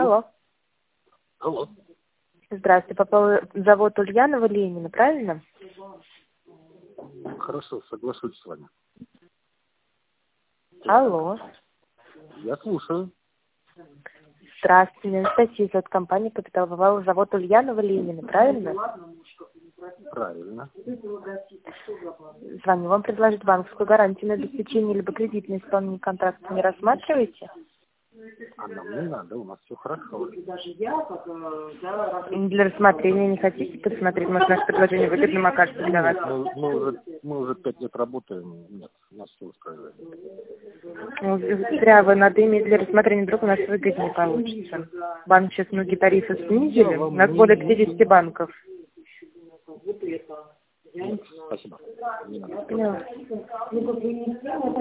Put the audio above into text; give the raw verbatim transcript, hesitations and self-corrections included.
Алло. Алло. Здравствуйте. По поводу завод Ульянова Ленина, правильно? Хорошо, соглашусь с вами. Алло. Я слушаю. Здравствуйте. Анастасия, от компании «Капитал». Завод Ульянова Ленина, правильно? Правильно. Звоню вам предложить банковскую гарантию на обеспечение либо кредитное исполнение контракта. Не рассматриваете? А нам не надо, у нас все хорошо. Для рассмотрения не хотите посмотреть? Может, наше предложение выгодным окажется для вас? Мы, мы, уже, мы уже пять лет работаем, нет, нас все устраивает. Ну, зря вы надо иметь для рассмотрения, вдруг у нас выгоднее получится. Банк сейчас многие тарифы снизили, у нас более пятидесяти банков. Нет, спасибо. Не надо. Поняла.